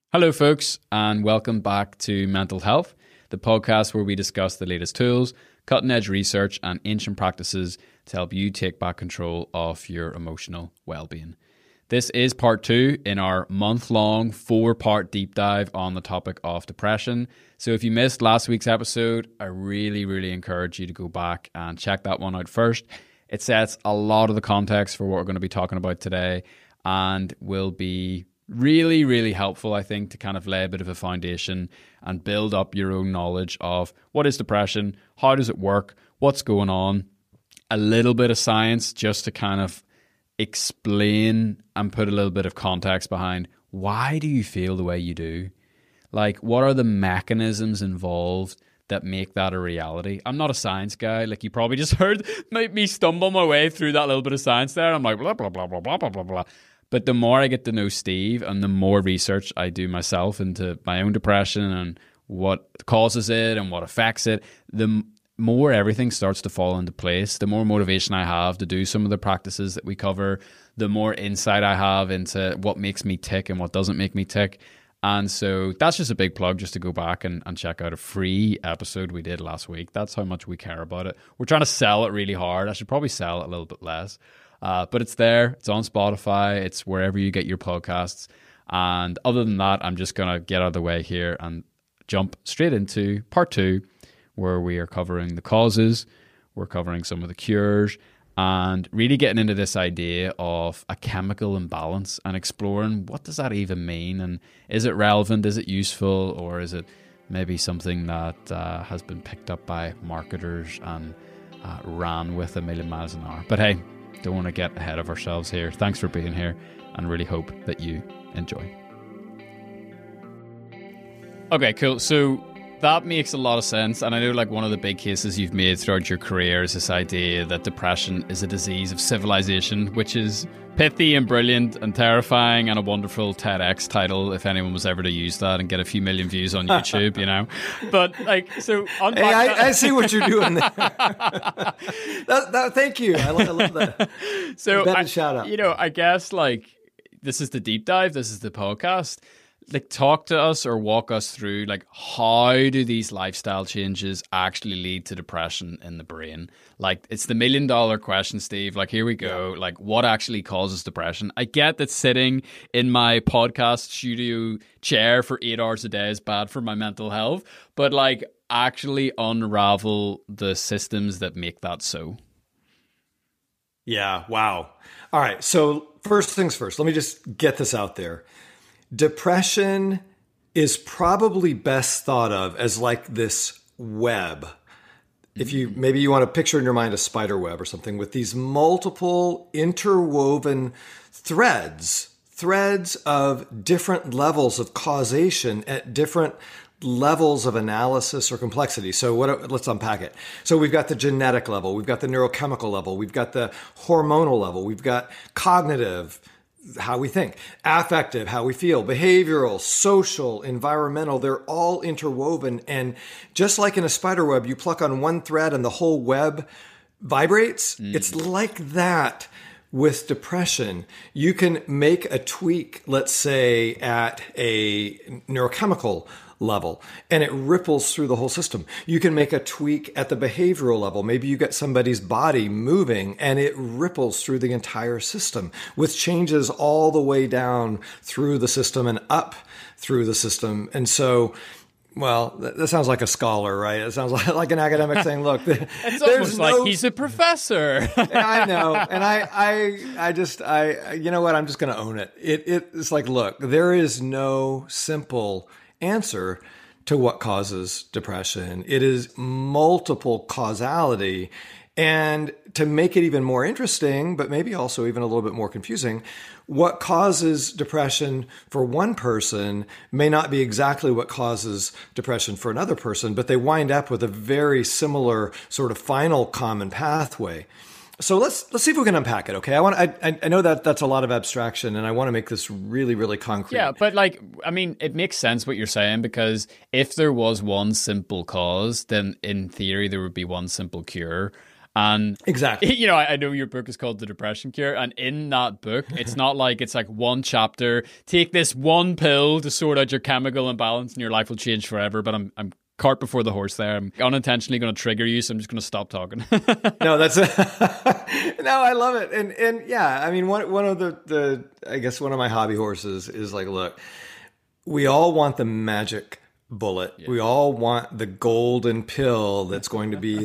Hello, folks, and welcome back to Mental Health, the podcast where we discuss the latest tools, cutting-edge research, and ancient practices to help you take back control of your emotional well-being. This is part 2 in our month-long 4-part deep dive on the topic of depression. So if you missed last week's episode, I really encourage you to go back and check that one out first. It sets a lot of the context for what we're going to be talking about today and will be really helpful, I think, to kind of lay a bit of a foundation and build up your own knowledge of what is depression, how does it work, what's going on, a little bit of science just to kind of explain and put a little bit of context behind why do you feel the way you do? Like, what are the mechanisms involved that make that a reality? I'm not a science guy. Like, you probably just heard me stumble my way through that little bit of science there. I'm like, blah, blah, blah, blah, blah, blah, blah, blah. But the more I get to know Steve and the more research I do myself into my own depression and what causes it and what affects it, the more everything starts to fall into place, the more motivation I have to do some of the practices that we cover, the more insight I have into what makes me tick and what doesn't make me tick. And so that's just a big plug just to go back and check out a free episode we did last week. That's how much we care about it. We're trying to sell it really hard. I should probably sell it a little bit less. But it's there. It's on Spotify. It's wherever you get your podcasts. And other than that, I'm just going to get out of the way here and jump straight into part 2, where we are covering the causes. We're covering some of the cures and really getting into this idea of a chemical imbalance and exploring what does that even mean? And is it relevant? Is it useful? Or is it maybe something that has been picked up by marketers and ran with a million miles an hour? But hey, don't want to get ahead of ourselves here. Thanks for being here and really hope that you enjoy. Okay, cool. So that makes a lot of sense. And I know like one of the big cases you've made throughout your career is this idea that depression is a disease of civilization, which is pithy and brilliant and terrifying and a wonderful TEDx title if anyone was ever to use that and get a few million views on YouTube, you know. But like, so hey, I see what you're doing there. Thank you. I love that. So shout out. You know, I guess like this is the deep dive. This is the podcast. Like, talk to us or walk us through, like, how do these lifestyle changes actually lead to depression in the brain? Like, it's the $1 million question, Steve. Like, here we go. Yeah. Like, what actually causes depression? I get that sitting in my podcast studio chair for 8 hours a day is bad for my mental health, but, like, actually unravel the systems that make that so. Yeah, wow. All right, so first things first, let me just get this out there. Depression is probably best thought of as like this web. If you maybe you want to picture in your mind a spider web or something with these multiple interwoven threads of different levels of causation at different levels of analysis or complexity. So let's unpack it. So we've got the genetic level, we've got the neurochemical level, we've got the hormonal level, we've got cognitive, how we think, affective, how we feel, behavioral, social, environmental, they're all interwoven. And just like in a spider web, you pluck on one thread and the whole web vibrates. It's like that with depression. You can make a tweak, let's say at a neurochemical level, and it ripples through the whole system. You can make a tweak at the behavioral level. Maybe you get somebody's body moving and it ripples through the entire system with changes all the way down through the system and up through the system. And so, well, that sounds like a scholar, right? It sounds like an academic saying, look, it's almost like he's a professor. I know. And I just, you know what? I'm just going to own it. It's like, look, there is no simple answer to what causes depression. It is multiple causality. And to make it even more interesting, but maybe also even a little bit more confusing, what causes depression for one person may not be exactly what causes depression for another person, but they wind up with a very similar sort of final common pathway. So let's see if we can unpack it. Okay, I know that that's a lot of abstraction, and I want to make this really, really concrete. Yeah, but like, I mean, it makes sense what you're saying, because if there was one simple cause, then in theory there would be one simple cure. And exactly, you know, I know your book is called The Depression Cure, and in that book, it's not like it's like one chapter, take this one pill to sort out your chemical imbalance and your life will change forever. But I'm cart before the horse there. I'm unintentionally going to trigger you, so I'm just going to stop talking. No, that's no, I love it. And yeah, I mean, one of the I guess one of my hobby horses is like, look, we all want the magic bullet. Yeah. We all want the golden pill that's going to be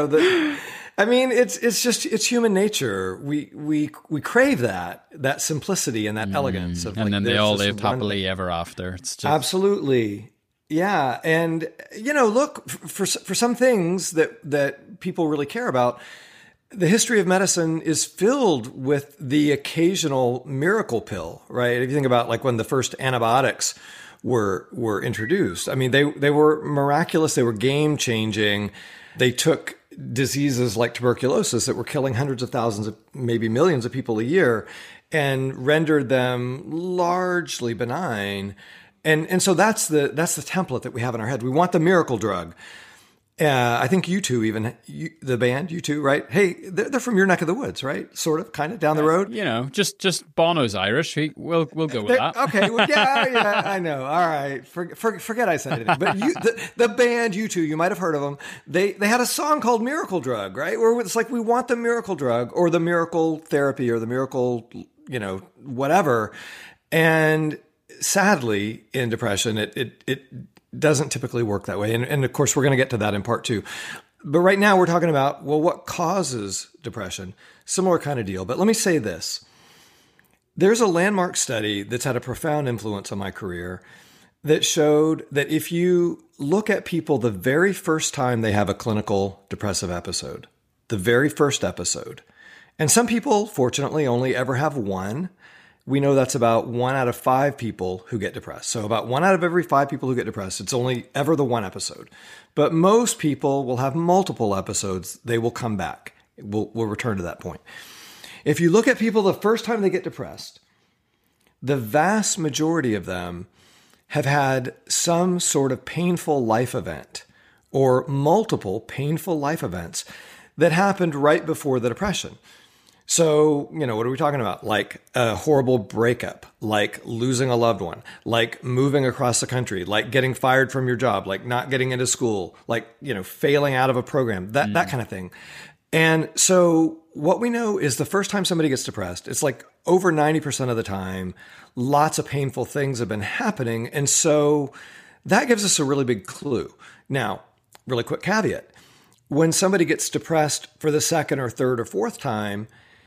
I mean, it's human nature. We crave that simplicity and that elegance of, and like, then they all lived happily ever after. It's just absolutely. Yeah. And, look, for some things that people really care about, the history of medicine is filled with the occasional miracle pill, right? If you think about like when the first antibiotics were introduced, I mean, they were miraculous. They were game changing. They took diseases like tuberculosis that were killing hundreds of thousands of, maybe millions of people a year, and rendered them largely benign. And so that's the template that we have in our head. We want the miracle drug. I think U2, the band U2, right? Hey, they're from your neck of the woods, right? Sort of, kind of down the road. You know, just Bono's Irish. We'll go with that. Okay, well, yeah, I know. All right, forget I said anything. But the band U2, you might have heard of them. They had a song called "Miracle Drug," right? Where it's like we want the miracle drug or the miracle therapy or the miracle, whatever. And sadly, in depression, it doesn't typically work that way. And of course, we're going to get to that in part 2. But right now we're talking about, well, what causes depression? Similar kind of deal. But let me say this. There's a landmark study that's had a profound influence on my career that showed that if you look at people the very first time they have a clinical depressive episode, the very first episode, and some people, fortunately, only ever have one. We know that's about 1 out of 5 people who get depressed. So about 1 out of every 5 people who get depressed, it's only ever the one episode. But most people will have multiple episodes. They will come back. We'll return to that point. If you look at people the first time they get depressed, the vast majority of them have had some sort of painful life event or multiple painful life events that happened right before the depression. So, what are we talking about? Like a horrible breakup, like losing a loved one, like moving across the country, like getting fired from your job, like not getting into school, like, failing out of a program, that kind of thing. And so what we know is the first time somebody gets depressed, it's like over 90% of the time, lots of painful things have been happening. And so that gives us a really big clue. Now, really quick caveat. When somebody gets depressed for the second or third or fourth time,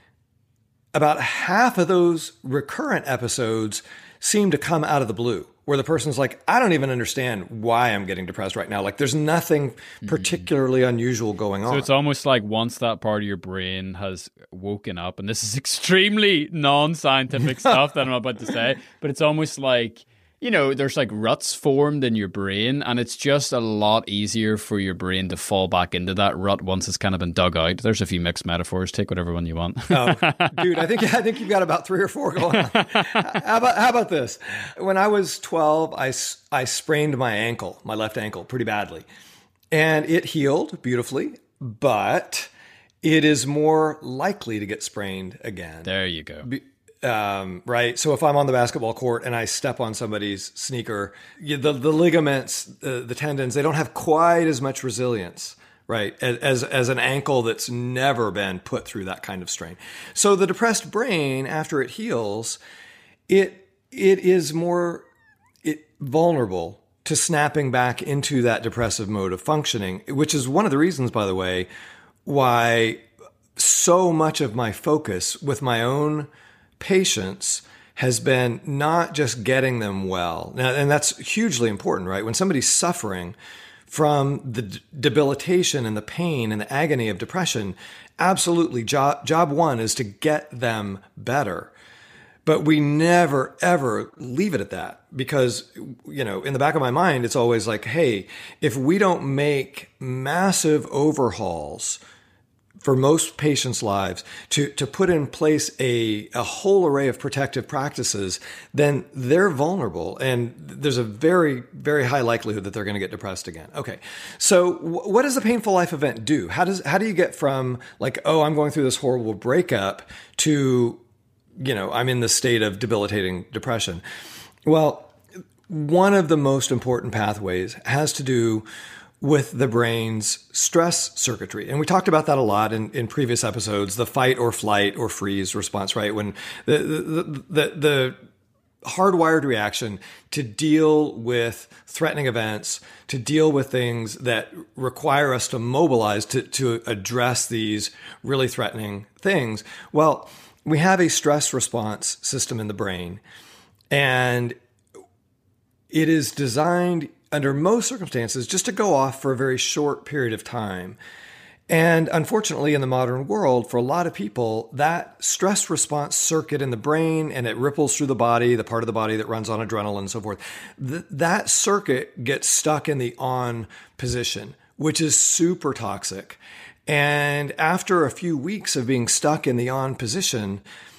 about half of those recurrent episodes seem to come out of the blue, where the person's like, I don't even understand why I'm getting depressed right now. Like, there's nothing particularly unusual going on. So it's almost like once that part of your brain has woken up, and this is extremely non-scientific stuff that I'm about to say, but it's almost like, there's like ruts formed in your brain, and it's just a lot easier for your brain to fall back into that rut once it's kind of been dug out. There's a few mixed metaphors. Take whatever one you want. Oh, dude, I think you've got about 3 or 4 going on. How about this? When I was 12, I sprained my left ankle, pretty badly, and it healed beautifully, but it is more likely to get sprained again. There you go. Right. So if I'm on the basketball court and I step on somebody's sneaker, the ligaments, the tendons, they don't have quite as much resilience, right, as an ankle that's never been put through that kind of strain. So the depressed brain, after it heals, it is more vulnerable to snapping back into that depressive mode of functioning, which is one of the reasons, by the way, why so much of my focus with my own patients has been not just getting them well. Now, and that's hugely important, right? When somebody's suffering from the debilitation and the pain and the agony of depression, absolutely, job one is to get them better. But we never, ever leave it at that because, in the back of my mind, it's always like, hey, if we don't make massive overhauls for most patients' lives to put in place a whole array of protective practices, then they're vulnerable. And there's a very, very high likelihood that they're going to get depressed again. Okay. So what does a painful life event do? How do you get from like, oh, I'm going through this horrible breakup to, I'm in this state of debilitating depression? Well, one of the most important pathways has to do with the brain's stress circuitry. And we talked about that a lot in previous episodes, the fight or flight or freeze response, right? When the hardwired reaction to deal with threatening events, to deal with things that require us to mobilize to address these really threatening things. Well, we have a stress response system in the brain, and it is designed under most circumstances just to go off for a very short period of time. And unfortunately, in the modern world, for a lot of people, that stress response circuit in the brain, and it ripples through the body, the part of the body that runs on adrenaline and so forth, that circuit gets stuck in the on position, which is super toxic. And after a few weeks of being stuck in the on position,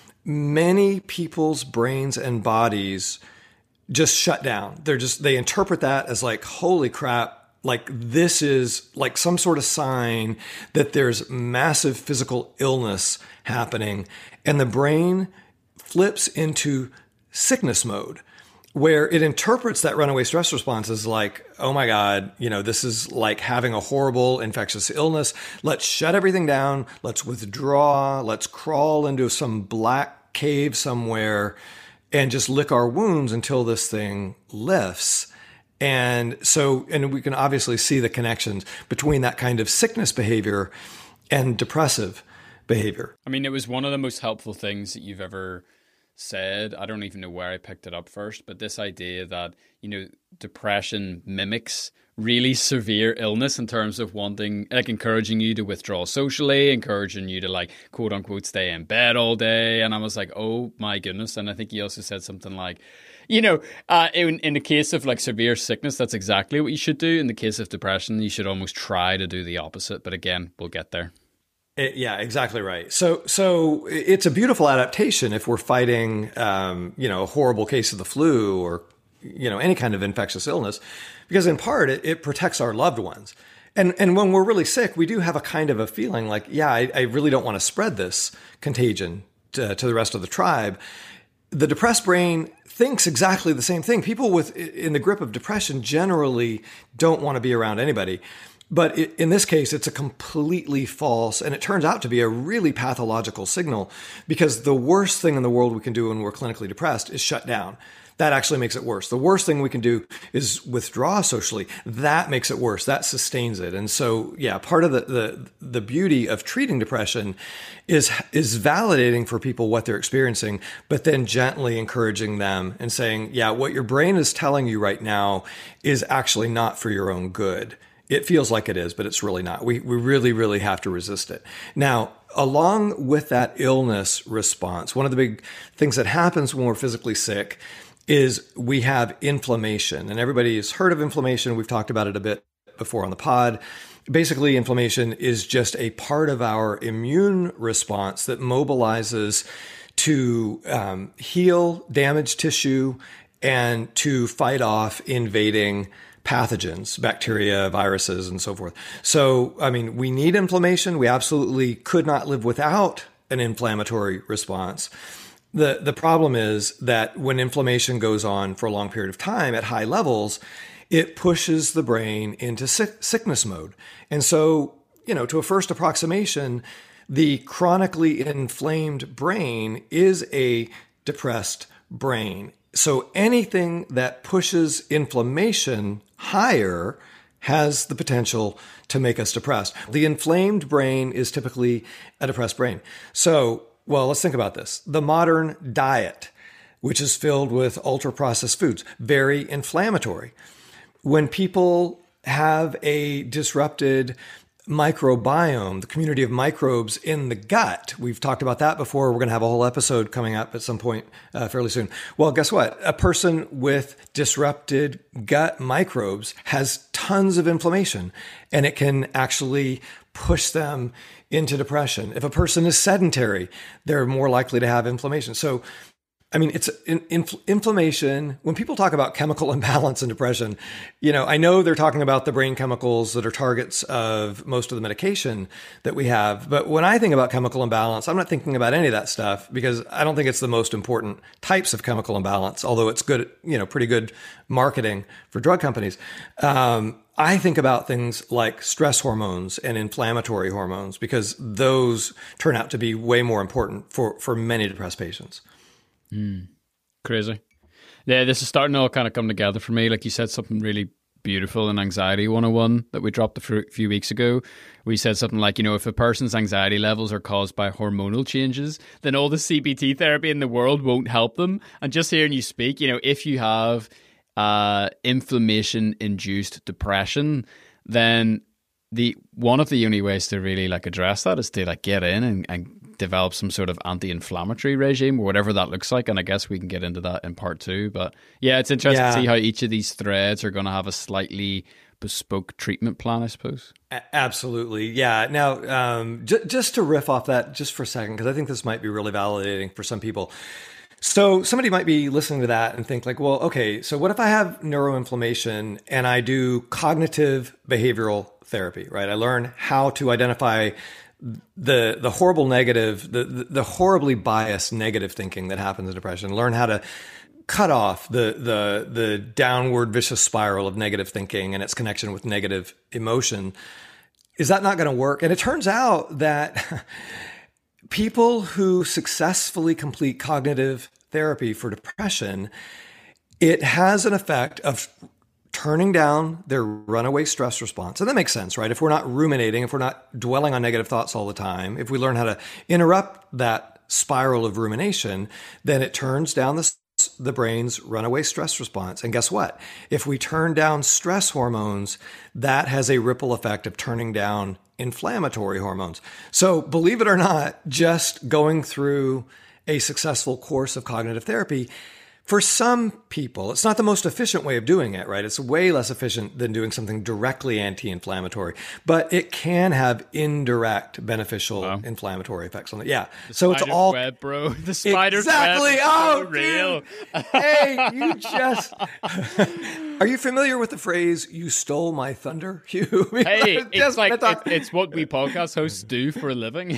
many people's brains and bodies just shut down. They interpret that as like, holy crap, like this is like some sort of sign that there's massive physical illness happening. And the brain flips into sickness mode, where it interprets that runaway stress response as like, oh my God, this is like having a horrible infectious illness. Let's shut everything down. Let's withdraw. Let's crawl into some black cave somewhere and just lick our wounds until this thing lifts. And we can obviously see the connections between that kind of sickness behavior and depressive behavior. I mean, it was one of the most helpful things that you've ever said. I don't even know where I picked it up first, but this idea that, depression mimics really severe illness in terms of wanting, like encouraging you to withdraw socially, encouraging you to like, quote unquote, stay in bed all day. And I was like, oh my goodness. And I think he also said something like, in the case of like severe sickness, that's exactly what you should do. In the case of depression, you should almost try to do the opposite. But again, we'll get there. Yeah, exactly right. So it's a beautiful adaptation if we're fighting, a horrible case of the flu or, any kind of infectious illness, because in part it protects our loved ones. And when we're really sick, we do have a kind of a feeling like, yeah, I really don't want to spread this contagion to the rest of the tribe. The depressed brain thinks exactly the same thing. People in the grip of depression generally don't want to be around anybody. But in this case, it's a completely false, and it turns out to be a really pathological signal, because the worst thing in the world we can do when we're clinically depressed is shut down. That actually makes it worse. The worst thing we can do is withdraw socially. That makes it worse. That sustains it. And so, yeah, part of the beauty of treating depression is validating for people what they're experiencing, but then gently encouraging them and saying, yeah, what your brain is telling you right now is actually not for your own good. It feels like it is, but it's really not. We really, really have to resist it. Now, along with that illness response, one of the big things that happens when we're physically sick is we have inflammation. And everybody's heard of inflammation. We've talked about it a bit before on the pod. Basically, inflammation is just a part of our immune response that mobilizes to heal damaged tissue and to fight off invading pathogens, bacteria, viruses, and so forth. So, I mean, we need inflammation. We absolutely could not live without an inflammatory response. The problem is that when inflammation goes on for a long period of time at high levels, it pushes the brain into sickness mode. And so, to a first approximation, the chronically inflamed brain is a depressed brain. So anything that pushes inflammation higher has the potential to make us depressed. The inflamed brain is typically a depressed brain. So, well, let's think about this. The modern diet, which is filled with ultra-processed foods, very inflammatory. When people have a disrupted microbiome, the community of microbes in the gut. We've talked about that before. We're going to have a whole episode coming up at some point fairly soon. Well, guess what? A person with disrupted gut microbes has tons of inflammation, and it can actually push them into depression. If a person is sedentary, they're more likely to have inflammation. So, I mean, it's inflammation. When people talk about chemical imbalance and depression, I know they're talking about the brain chemicals that are targets of most of the medication that we have. But when I think about chemical imbalance, I'm not thinking about any of that stuff because I don't think it's the most important types of chemical imbalance, although it's good, pretty good marketing for drug companies. I think about things like stress hormones and inflammatory hormones because those turn out to be way more important for many depressed patients. Crazy. Yeah, this is starting to all kind of come together for me. Like you said, something really beautiful in Anxiety 101 that we dropped a few weeks ago. We said something like, if a person's anxiety levels are caused by hormonal changes, then all the CBT therapy in the world won't help them. And just hearing you speak, if you have inflammation-induced depression, then one of the only ways to really address that is to get in and develop some sort of anti-inflammatory regime or whatever that looks like. And I guess we can get into that in part 2. But yeah, it's interesting to see how each of these threads are going to have a slightly bespoke treatment plan, I suppose. Absolutely. Yeah. Now, just to riff off that just for a second, because I think this might be really validating for some people. So somebody might be listening to that and think well, okay, so what if I have neuroinflammation and I do cognitive behavioral therapy, right? I learn how to identify the horrible negative, the horribly biased negative thinking that happens in depression, learn how to cut off the downward vicious spiral of negative thinking and its connection with negative emotion. Is that not going to work? And it turns out that people who successfully complete cognitive therapy for depression, it has an effect of turning down their runaway stress response. And that makes sense, right? If we're not ruminating, if we're not dwelling on negative thoughts all the time, if we learn how to interrupt that spiral of rumination, then it turns down the brain's runaway stress response. And guess what? If we turn down stress hormones, that has a ripple effect of turning down inflammatory hormones. So believe it or not, just going through a successful course of cognitive therapy, for some people, it's not the most efficient way of doing it, right? It's way less efficient than doing something directly anti-inflammatory, but it can have indirect beneficial inflammatory effects on it. Yeah. So it's all web, bro. The spider's exactly. Web. Oh, so real. Hey, you just are you familiar with the phrase "you stole my thunder"? Hey, it's what we podcast hosts do for a living.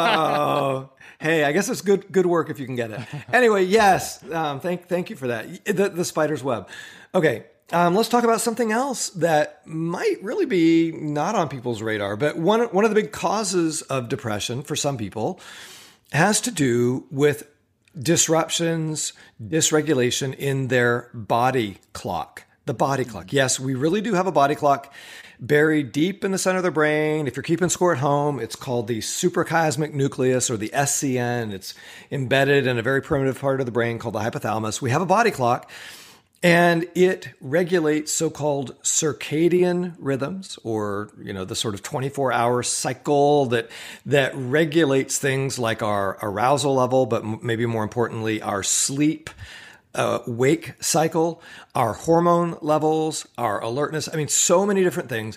Oh. Hey, I guess it's good work if you can get it. Anyway, yes, thank you for that. The spider's web. Okay, let's talk about something else that might really be not on people's radar, but one of the big causes of depression for some people has to do with disruptions, dysregulation in their body clock. The body clock. Yes, we really do have a body clock buried deep in the center of the brain. If you're keeping score at home, it's called the suprachiasmatic nucleus, or the SCN. It's embedded in a very primitive part of the brain called the hypothalamus. We have a body clock, and it regulates so-called circadian rhythms, or the sort of 24-hour cycle that regulates things like our arousal level, but maybe more importantly, our sleep wake cycle, our hormone levels, our alertness. I mean, so many different things.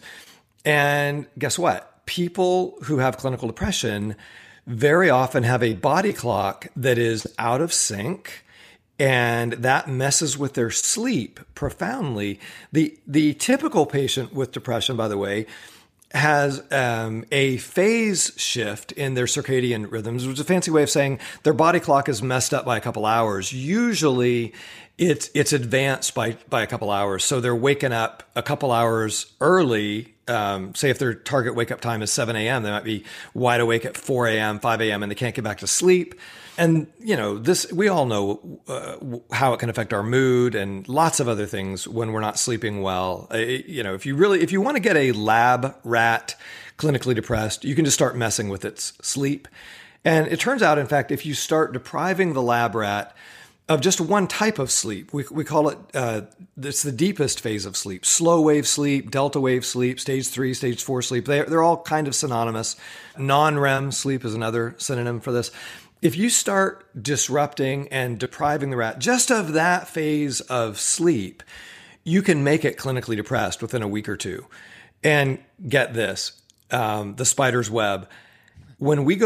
And guess what? People who have clinical depression very often have a body clock that is out of sync, and that messes with their sleep profoundly. The typical patient with depression, by the way, has a phase shift in their circadian rhythms, which is a fancy way of saying their body clock is messed up by a couple hours. Usually it's advanced by a couple hours. So they're waking up a couple hours early. Say if their target wake up time is 7 a.m., they might be wide awake at 4 a.m., 5 a.m., and they can't get back to sleep. And, this, we all know how it can affect our mood and lots of other things when we're not sleeping well. If you want to get a lab rat clinically depressed, you can just start messing with its sleep. And it turns out, in fact, if you start depriving the lab rat of just one type of sleep, we call it, it's the deepest phase of sleep, slow wave sleep, delta wave sleep, stage 3, stage 4 sleep. They're all kind of synonymous. Non-REM sleep is another synonym for this. If you start disrupting and depriving the rat just of that phase of sleep, you can make it clinically depressed within a week or two. And get this, the spider's web. When we go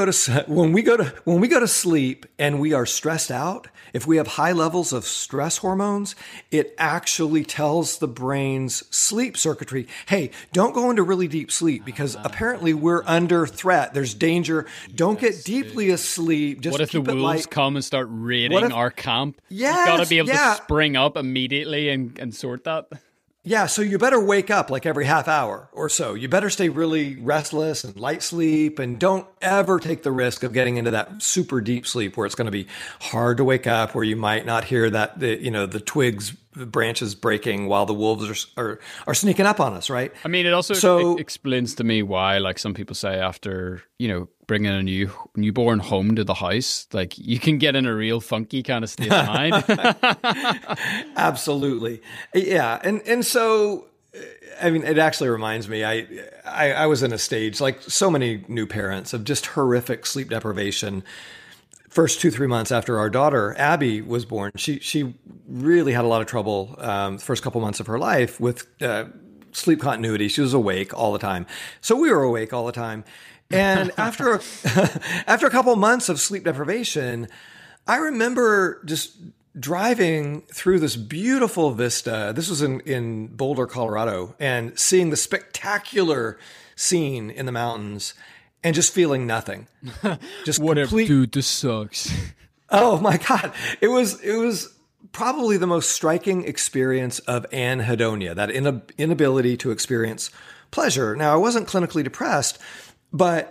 to sleep and we are stressed out, if we have high levels of stress hormones, it actually tells the brain's sleep circuitry, hey, don't go into really deep sleep because apparently we're under threat. There's danger. Don't get deeply asleep. Just what if the keep it wolves light. come and start raiding our camp? Yes, You've got to be able to spring up immediately and sort that. Yeah, so you better wake up like every half hour or so. You better stay really restless and light sleep, and don't ever take the risk of getting into that super deep sleep where it's going to be hard to wake up, where you might not hear the twigs, the branches breaking while the wolves are sneaking up on us, right? I mean, it also explains to me why, like, some people say after, bringing a newborn home to the house, like, you can get in a real funky kind of state of mind. Absolutely. Yeah. And so, I mean, it actually reminds me, I was in a stage, like so many new parents, of just horrific sleep deprivation. First 2-3 months after our daughter, Abby, was born, she really had a lot of trouble the first couple months of her life with sleep continuity. She was awake all the time. So we were awake all the time. And after a couple of months of sleep deprivation, I remember just driving through this beautiful vista. This was in Boulder, Colorado, and seeing the spectacular scene in the mountains and just feeling nothing. Just whatever, dude, this sucks. Oh my God. It was probably the most striking experience of anhedonia, that inability to experience pleasure. Now, I wasn't clinically depressed, but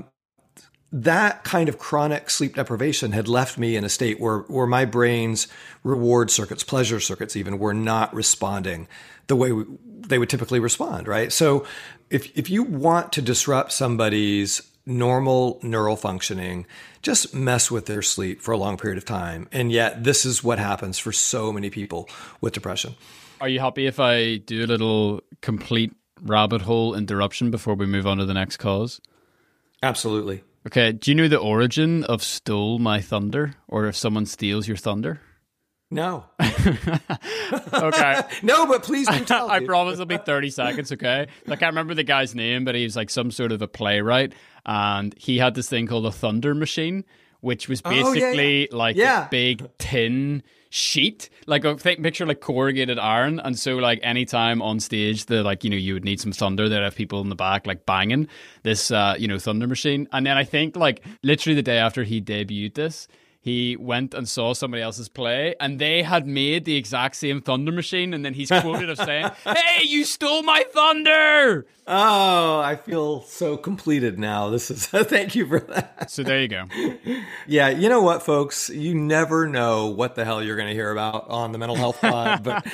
that kind of chronic sleep deprivation had left me in a state where my brain's reward circuits, pleasure circuits even, were not responding the way they would typically respond, right? So if you want to disrupt somebody's normal neural functioning, just mess with their sleep for a long period of time. And yet this is what happens for so many people with depression. Are you happy if I do a little complete rabbit hole interruption before we move on to the next cause? Absolutely. Okay. Do you know the origin of stole my thunder, or if someone steals your thunder? No. Okay. No, but please do tell. I promise it'll be 30 seconds, okay? I can't remember the guy's name, but he was like some sort of a playwright, and he had this thing called a thunder machine, which was basically a big tin sheet, picture like corrugated iron. And so like anytime on stage you would need some thunder, they'd have people in the back like banging this thunder machine. And then I think like literally the day after he debuted this, he went and saw somebody else's play, and they had made the exact same thunder machine. And then he's quoted as saying, "Hey, you stole my thunder!" Oh, I feel so completed now. This is thank you for that. So there you go. Yeah, you know what, folks? You never know what the hell you're going to hear about on the Mental Health Pod, but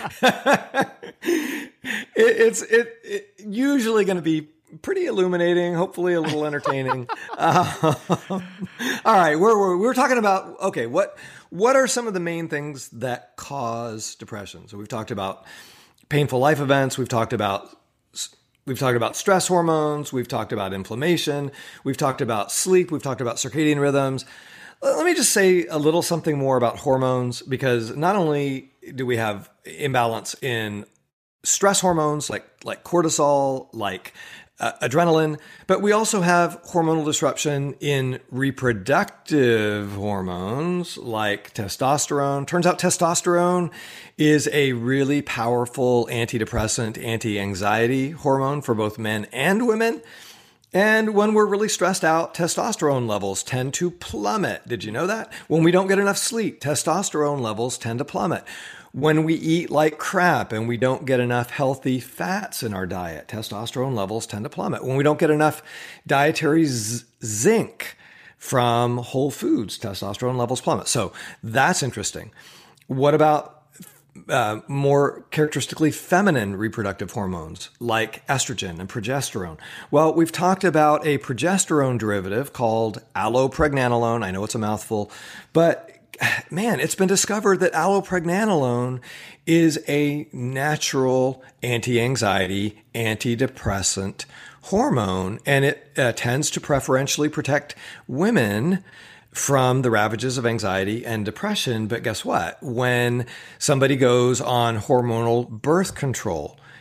it's usually going to be pretty illuminating, hopefully a little entertaining. All right, we're talking about, okay, what are some of the main things that cause depression? So we've talked about painful life events, we've talked about stress hormones, we've talked about inflammation, we've talked about sleep, we've talked about circadian rhythms. Let me just say a little something more about hormones, because not only do we have imbalance in stress hormones like cortisol, like adrenaline, but we also have hormonal disruption in reproductive hormones like testosterone. Turns out testosterone is a really powerful antidepressant, anti-anxiety hormone for both men and women. And when we're really stressed out, testosterone levels tend to plummet. Did you know that? When we don't get enough sleep, testosterone levels tend to plummet. When we eat like crap and we don't get enough healthy fats in our diet, testosterone levels tend to plummet. When we don't get enough dietary zinc from whole foods, testosterone levels plummet. So that's interesting. What about more characteristically feminine reproductive hormones like estrogen and progesterone? Well, we've talked about a progesterone derivative called allopregnanolone. I know it's a mouthful, but man, it's been discovered that allopregnanolone is a natural anti-anxiety, antidepressant hormone, and it tends to preferentially protect women from the ravages of anxiety and depression. But guess what? When somebody goes on hormonal birth control,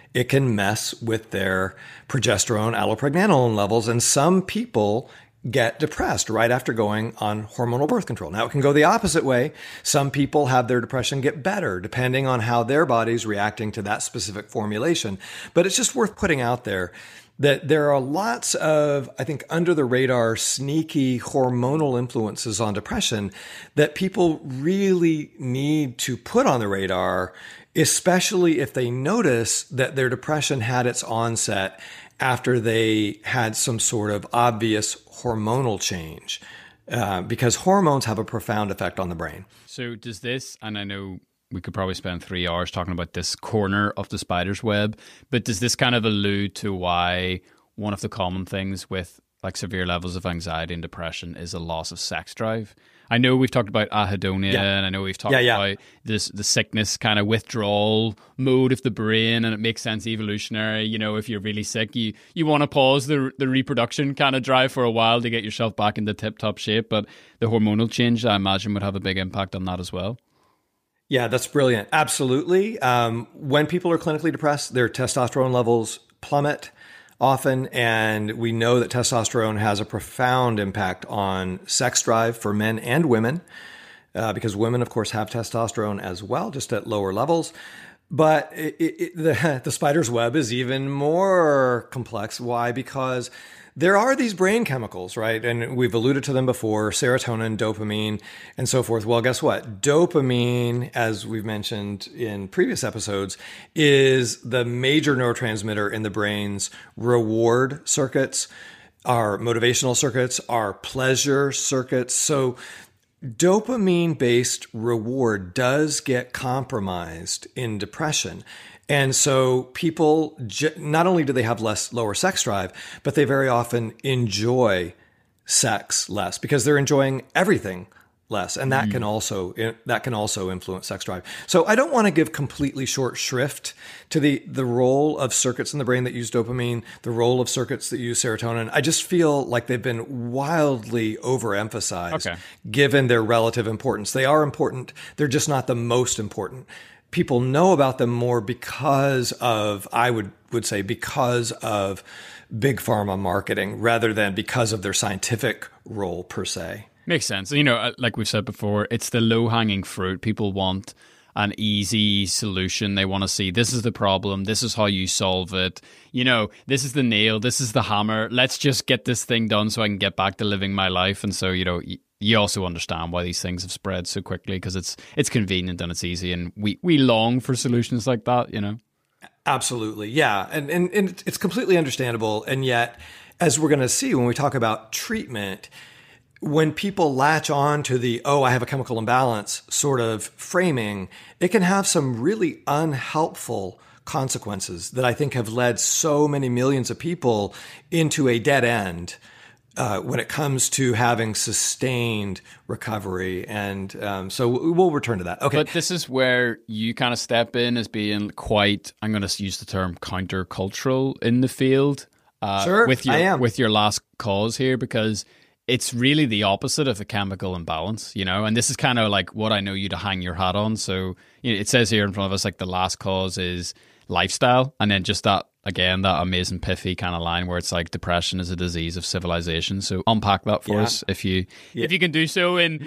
it can mess with their progesterone, allopregnanolone levels. And some people get depressed right after going on hormonal birth control. Now, it can go the opposite way. Some people have their depression get better depending on how their body's reacting to that specific formulation. But it's just worth putting out there that there are lots of, I think, under the radar, sneaky hormonal influences on depression that people really need to put on the radar, especially if they notice that their depression had its onset after they had some sort of obvious hormonal change, because hormones have a profound effect on the brain. So does this, and I know we could probably spend 3 hours talking about this corner of the spider's web, but does this kind of allude to why one of the common things with like severe levels of anxiety and depression is a loss of sex drive? I know we've talked about anhedonia, and I know we've talked about the sickness kind of withdrawal mode of the brain, and it makes sense evolutionary. You know, if you're really sick, you want to pause the reproduction kind of drive for a while to get yourself back into tip-top shape, but the hormonal change, I imagine, would have a big impact on that as well. Yeah, that's brilliant. Absolutely. When people are clinically depressed, their testosterone levels plummet often, and we know that testosterone has a profound impact on sex drive for men and women, because women, of course, have testosterone as well, just at lower levels. But the spider's web is even more complex. Why? Because there are these brain chemicals, right? And we've alluded to them before, serotonin, dopamine, and so forth. Well, guess what? Dopamine, as we've mentioned in previous episodes, is the major neurotransmitter in the brain's reward circuits, our motivational circuits, our pleasure circuits. So dopamine-based reward does get compromised in depression. And so people, not only do they have lower sex drive, but they very often enjoy sex less because they're enjoying everything less. And that can also influence sex drive. So I don't want to give completely short shrift to the role of circuits in the brain that use dopamine, the role of circuits that use serotonin. I just feel like they've been wildly overemphasized, given their relative importance. They are important. They're just not the most important. People know about them more because of, I would say, because of big pharma marketing rather than because of their scientific role per se. Makes sense. You know, like we've said before, it's the low-hanging fruit. People want an easy solution. They want to see, this is the problem, this is how you solve it. You know, this is the nail, this is the hammer. Let's just get this thing done so I can get back to living my life. And so, you know, you also understand why these things have spread so quickly because it's convenient and it's easy, and we long for solutions like that, you know. Absolutely, yeah, and it's completely understandable. And yet, as we're going to see when we talk about treatment, when people latch on to the I have a chemical imbalance sort of framing, it can have some really unhelpful consequences that I think have led so many millions of people into a dead end. When it comes to having sustained recovery. And so we'll return to that. Okay. But this is where you kind of step in as being quite, I'm going to use the term countercultural in the field. Sure, I am. With your last cause here, because it's really the opposite of the chemical imbalance, you know, and this is kind of like what I know you to hang your hat on. So you know, it says here in front of us, like the last cause is lifestyle. And then just that, again, that amazing pithy kind of line where it's like depression is a disease of civilization. So unpack that for us if you can do so in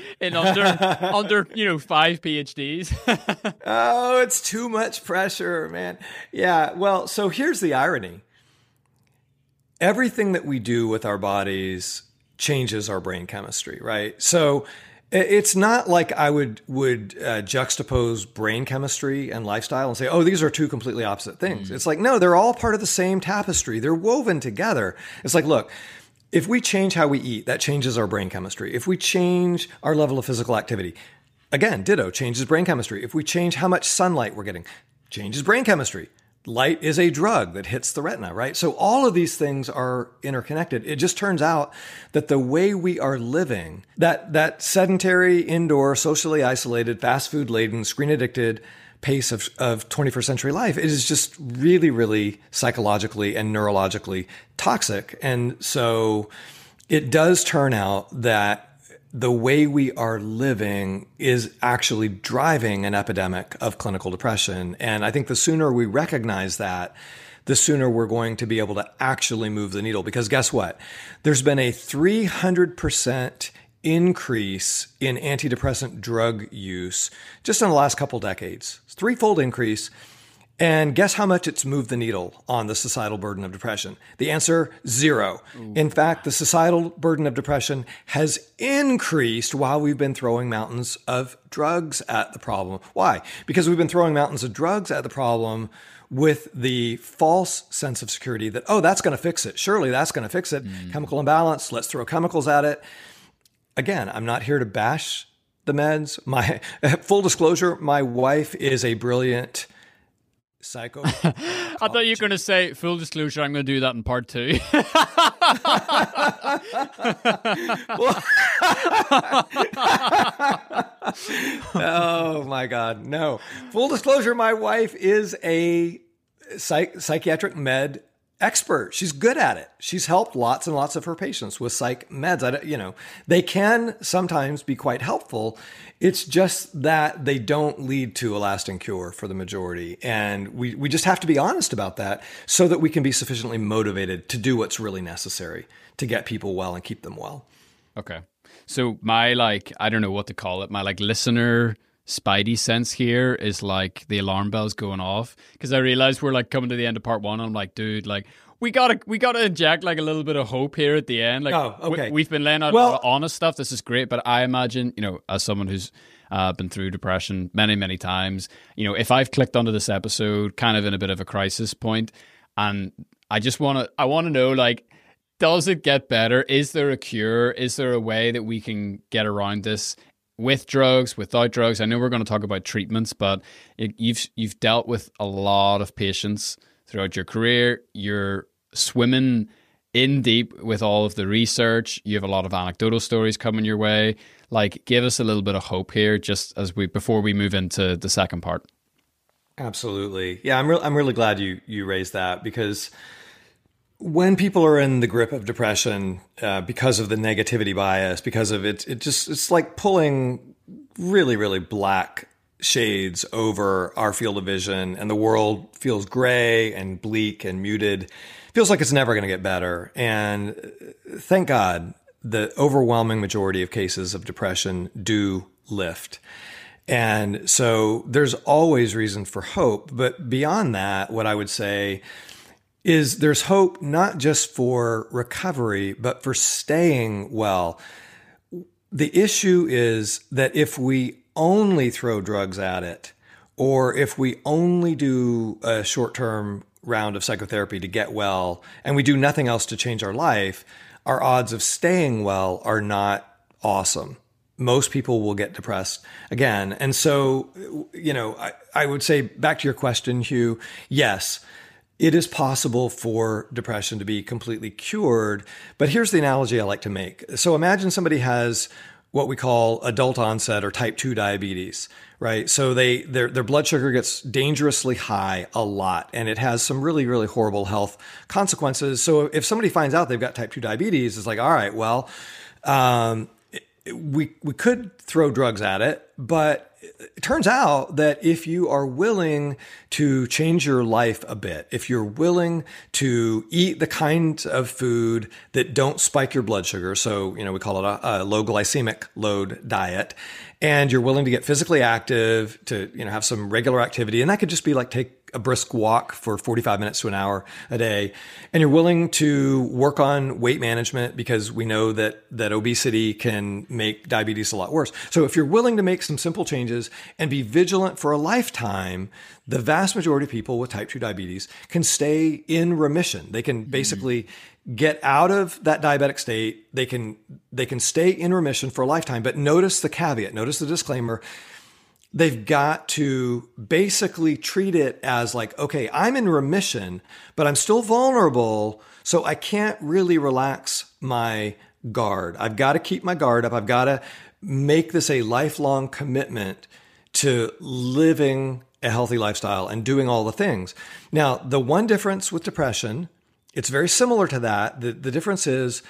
under 5 PhDs. Oh, it's too much pressure, man. Yeah. Well, so here's the irony. Everything that we do with our bodies changes our brain chemistry, right? So it's not like I would juxtapose brain chemistry and lifestyle and say, oh, these are two completely opposite things. It's like, no, they're all part of the same tapestry. They're woven together. It's like, look, if we change how we eat, that changes our brain chemistry. If we change our level of physical activity, again, ditto, changes brain chemistry. If we change how much sunlight we're getting, changes brain chemistry. Light is a drug that hits the retina, right? So all of these things are interconnected. It just turns out that the way we are living, that sedentary, indoor, socially isolated, fast food laden, screen addicted pace of 21st century life, it is just really, really psychologically and neurologically toxic. And so it does turn out that the way we are living is actually driving an epidemic of clinical depression. And I think the sooner we recognize that, the sooner we're going to be able to actually move the needle. Because guess what? There's been a 300% increase in antidepressant drug use just in the last couple decades. It's a threefold increase. And guess how much it's moved the needle on the societal burden of depression? The answer, 0. Ooh. In fact, the societal burden of depression has increased while we've been throwing mountains of drugs at the problem. Why? Because we've been throwing mountains of drugs at the problem with the false sense of security that, oh, that's going to fix it. Surely that's going to fix it. Chemical imbalance, let's throw chemicals at it. Again, I'm not here to bash the meds. My full disclosure, my wife is a brilliant psycho. I thought you were going to say, full disclosure, I'm going to do that in part 2. Oh my God. No. Full disclosure, my wife is a psychiatric med expert. She's good at it. She's helped lots and lots of her patients with psych meds. They can sometimes be quite helpful. It's just that they don't lead to a lasting cure for the majority. And we just have to be honest about that so that we can be sufficiently motivated to do what's really necessary to get people well and keep them well. Okay. So my, I don't know what to call it, my listener spidey sense here is like the alarm bells going off, because I realize we're coming to the end of part 1 and I'm like, dude, we gotta inject a little bit of hope here at the end. Oh, okay. We've been laying out honest stuff. This is great, but I imagine, as someone who's been through depression many, many times, if I've clicked onto this episode kind of in a bit of a crisis point, and I want to know, does it get better? Is there a cure? Is there a way that we can get around this? With drugs, without drugs? I know we're going to talk about treatments, but you've dealt with a lot of patients throughout your career. You're swimming in deep with all of the research. You have a lot of anecdotal stories coming your way. Give us a little bit of hope here, just before we move into the second part. Absolutely, yeah. I'm really glad you raised that, because when people are in the grip of depression, because of the negativity bias, because of it's like pulling really, really black shades over our field of vision, and the world feels gray and bleak and muted. Feels like it's never going to get better. And thank God, the overwhelming majority of cases of depression do lift. And so there's always reason for hope. But beyond that, what I would say is there's hope not just for recovery, but for staying well. The issue is that if we only throw drugs at it, or if we only do a short-term round of psychotherapy to get well, and we do nothing else to change our life, our odds of staying well are not awesome. Most people will get depressed again. And so, I would say, back to your question, Hugh, yes, it is possible for depression to be completely cured. But here's the analogy I like to make. So imagine somebody has what we call adult onset or type 2 diabetes, right? So their blood sugar gets dangerously high a lot, and it has some really, really horrible health consequences. So if somebody finds out they've got type 2 diabetes, it's like, all right, well, we could throw drugs at it, but it turns out that if you are willing to change your life a bit, if you're willing to eat the kind of food that don't spike your blood sugar, so, we call it a low glycemic load diet, and you're willing to get physically active, to, have some regular activity, and that could just be take a brisk walk for 45 minutes to an hour a day, and you're willing to work on weight management, because we know that obesity can make diabetes a lot worse. So if you're willing to make some simple changes and be vigilant for a lifetime, the vast majority of people with type 2 diabetes can stay in remission. They can basically get out of that diabetic state. They can stay in remission for a lifetime. But notice the caveat, notice the disclaimer. They've got to basically treat it as okay, I'm in remission, but I'm still vulnerable, so I can't really relax my guard. I've got to keep my guard up. I've got to make this a lifelong commitment to living a healthy lifestyle and doing all the things. Now, the one difference with depression, it's very similar to that. The difference is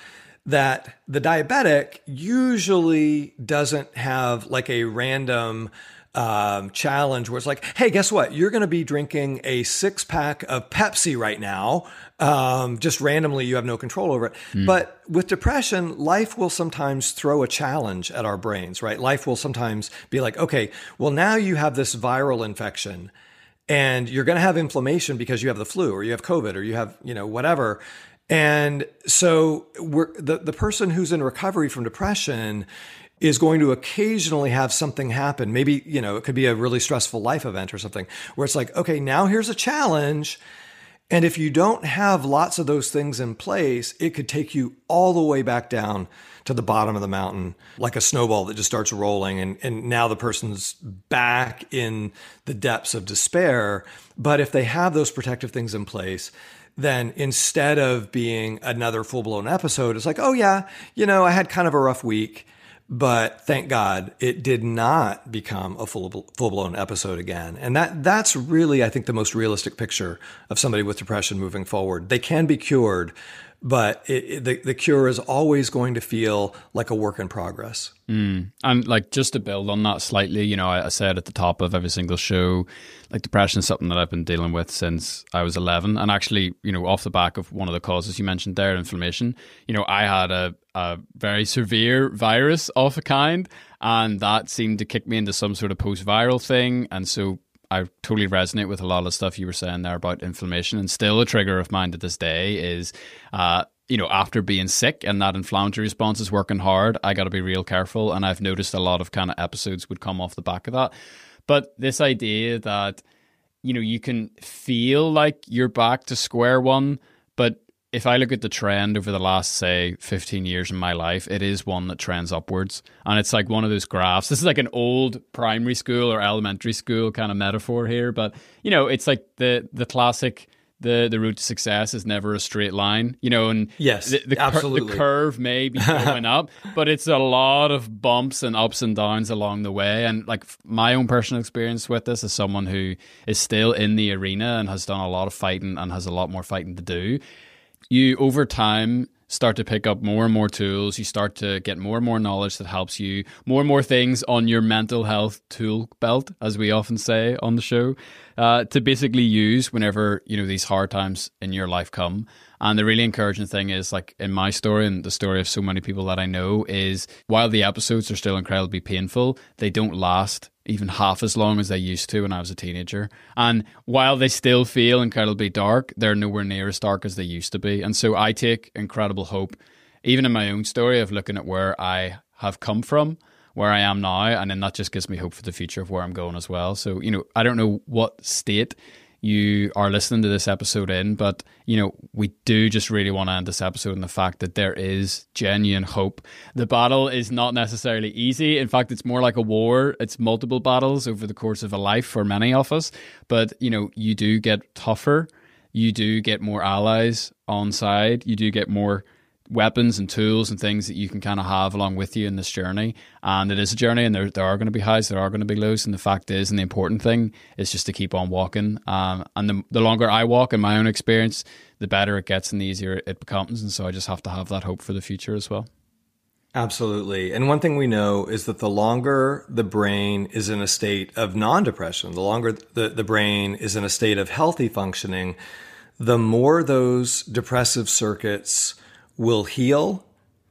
that the diabetic usually doesn't have like a random challenge where it's like, hey, guess what? You're going to be drinking a 6-pack of Pepsi right now. Just randomly, you have no control over it. But with depression, life will sometimes throw a challenge at our brains, right? Life will sometimes be like, okay, well, now you have this viral infection and you're going to have inflammation because you have the flu or you have COVID or you have, whatever. And so the person who's in recovery from depression is going to occasionally have something happen. Maybe, it could be a really stressful life event or something where it's like, okay, now here's a challenge. And if you don't have lots of those things in place, it could take you all the way back down to the bottom of the mountain, like a snowball that just starts rolling. And now the person's back in the depths of despair. But if they have those protective things in place, then instead of being another full-blown episode, it's like, oh yeah, I had kind of a rough week. But thank God it did not become a full-blown episode again. And that's really, I think, the most realistic picture of somebody with depression moving forward. They can be cured, but the cure is always going to feel like a work in progress. And like just to build on that slightly, I said at the top of every single show, like depression is something that I've been dealing with since I was 11. And actually, off the back of one of the causes you mentioned there, inflammation, I had a very severe virus of a kind, and that seemed to kick me into some sort of post-viral thing. And so I totally resonate with a lot of stuff you were saying there about inflammation, and still a trigger of mine to this day is, after being sick and that inflammatory response is working hard, I got to be real careful. And I've noticed a lot of kind of episodes would come off the back of that. But this idea that, you can feel like you're back to square one, but if I look at the trend over the last, say, 15 years in my life, it is one that trends upwards. And it's like one of those graphs. This is like an old primary school or elementary school kind of metaphor here. But, it's like the classic, the route to success is never a straight line, and yes, absolutely. The curve may be going up, but it's a lot of bumps and ups and downs along the way. And like my own personal experience with this as someone who is still in the arena and has done a lot of fighting and has a lot more fighting to do, you over time start to pick up more and more tools. You start to get more and more knowledge that helps you, more and more things on your mental health tool belt, as we often say on the show, to basically use whenever, these hard times in your life come. And the really encouraging thing is, like in my story and the story of so many people that I know, is while the episodes are still incredibly painful, they don't last even half as long as they used to when I was a teenager. And while they still feel incredibly dark, they're nowhere near as dark as they used to be. And so I take incredible hope, even in my own story, of looking at where I have come from, where I am now, and then that just gives me hope for the future of where I'm going as well. So, I don't know what state you are listening to this episode in, but we do just really want to end this episode on the fact that there is genuine hope. The battle is not necessarily easy. In fact, it's more like a war. It's multiple battles over the course of a life for many of us, but you do get tougher, you do get more allies on side, you do get more weapons and tools and things that you can kind of have along with you in this journey. And it is a journey, and there are going to be highs, there are going to be lows, and the fact is, and the important thing is just to keep on walking. And the longer I walk, in my own experience, the better it gets and the easier it becomes. And so I just have to have that hope for the future as well. Absolutely. And one thing we know is that the longer the brain is in a state of non-depression, the longer the brain is in a state of healthy functioning, the more those depressive circuits will heal,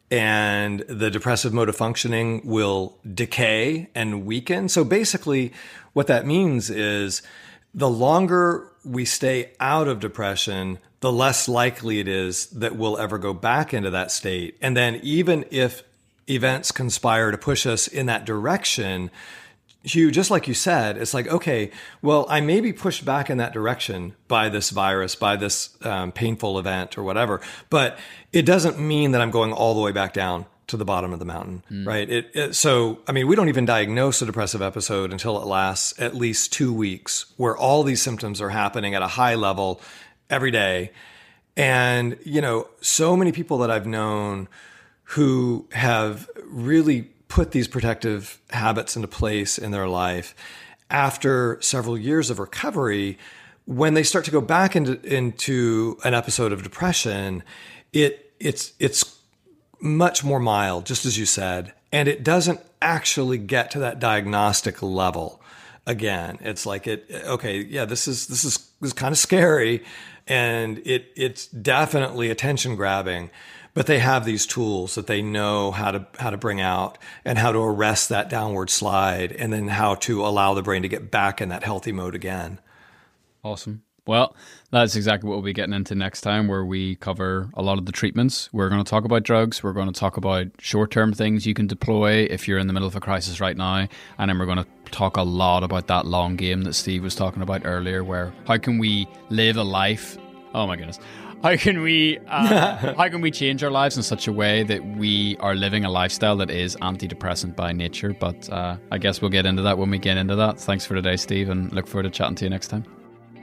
and the depressive mode of functioning will decay and weaken. So basically what that means is the longer we stay out of depression, the less likely it is that we'll ever go back into that state. And then even if events conspire to push us in that direction, Hugh, just like you said, it's like, okay, well, I may be pushed back in that direction by this virus, by this painful event or whatever, but it doesn't mean that I'm going all the way back down to the bottom of the mountain, right? So, I mean, we don't even diagnose a depressive episode until it lasts at least 2 weeks, where all these symptoms are happening at a high level every day. And, so many people that I've known who have really put these protective habits into place in their life after several years of recovery, when they start to go back into an episode of depression, it's much more mild, just as you said, and it doesn't actually get to that diagnostic level. Again, it's like this is kind of scary, and it's definitely attention grabbing. But they have these tools that they know how to bring out and how to arrest that downward slide, and then how to allow the brain to get back in that healthy mode again. Awesome. Well, that's exactly what we'll be getting into next time, where we cover a lot of the treatments. We're going to talk about drugs. We're going to talk about short-term things you can deploy if you're in the middle of a crisis right now. And then we're going to talk a lot about that long game that Steve was talking about earlier, where how can we live a life? Oh my goodness. How can we change our lives in such a way that we are living a lifestyle that is antidepressant by nature? But I guess we'll get into that when we get into that. Thanks for today, Steve, and look forward to chatting to you next time.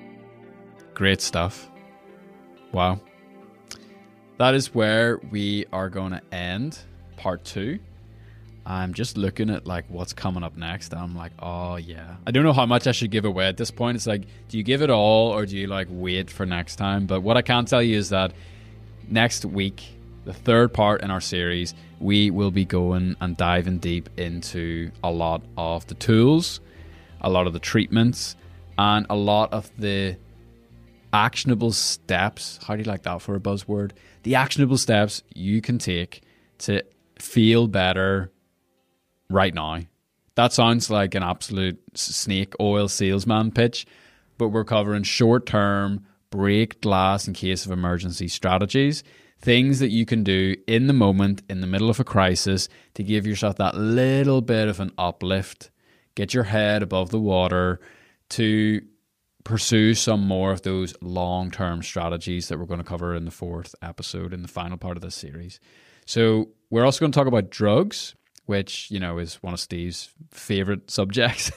Great stuff. Wow. That is where we are going to end part 2. I'm just looking at like what's coming up next. I'm like, oh yeah. I don't know how much I should give away at this point. It's like, do you give it all or do you like wait for next time? But what I can tell you is that next week, the third part in our series, we will be going and diving deep into a lot of the tools, a lot of the treatments, and a lot of the actionable steps. How do you like that for a buzzword? The actionable steps you can take to feel better right now. That sounds like an absolute snake oil salesman pitch, but we're covering short-term break glass in case of emergency strategies, things that you can do in the moment, in the middle of a crisis, to give yourself that little bit of an uplift, get your head above the water, to pursue some more of those long-term strategies that we're going to cover in the 4th episode, in the final part of this series. So we're also going to talk about drugs, which, you know, is one of Steve's favorite subjects.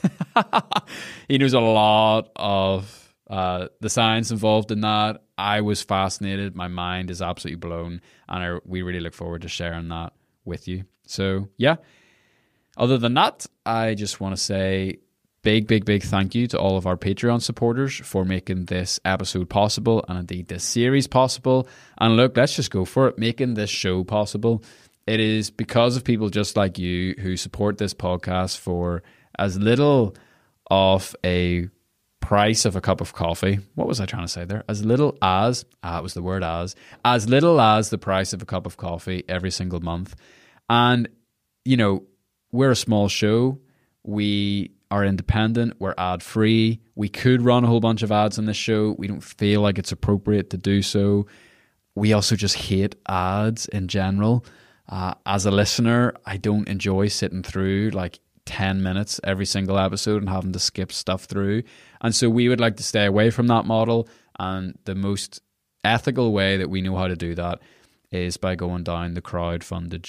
He knows a lot of the science involved in that. I was fascinated. My mind is absolutely blown, and we really look forward to sharing that with you. So, yeah. Other than that, I just want to say big thank you to all of our Patreon supporters for making this episode possible, and indeed this series possible. And look, let's just go for it. Making this show possible, it is because of people just like you who support this podcast for as little of a price of a cup of coffee. What was I trying to say there? As little as, it was the word as little as the price of a cup of coffee every single month. And, you know, we're a small show. We are independent. We're ad-free. We could run a whole bunch of ads on this show. We don't feel like it's appropriate to do so. We also just hate ads in general. As a listener, I don't enjoy sitting through like 10 minutes every single episode and having to skip stuff through. And so we would like to stay away from that model. And the most ethical way that we know how to do that is by going down the crowdfunded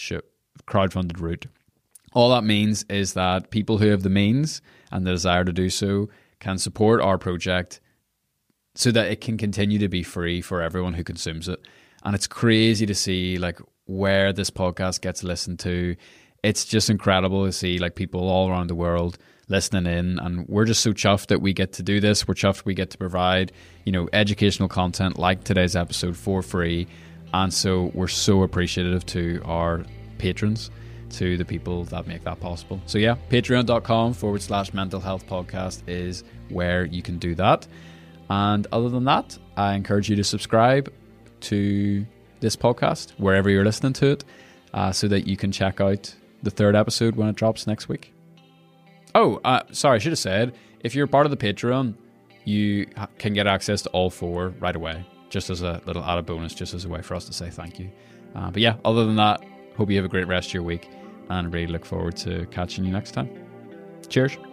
route. All that means is that people who have the means and the desire to do so can support our project so that it can continue to be free for everyone who consumes it. And it's crazy to see like where this podcast gets listened to. It's just incredible to see like people all around the world listening in, and we're just so chuffed that we get to do this. We're chuffed we get to provide, you know, educational content like today's episode for free. And so we're so appreciative to our patrons, to the people that make that possible. So yeah, patreon.com/mental health podcast is where you can do that. And other than that, I encourage you to subscribe to this podcast wherever you're listening to it, so that you can check out the 3rd episode when it drops next week. Oh, sorry, I should have said, if you're part of the Patreon, you can get access to all 4 right away, just as a little added bonus, just as a way for us to say thank you. But yeah, other than that, hope you have a great rest of your week, and really look forward to catching you next time. Cheers.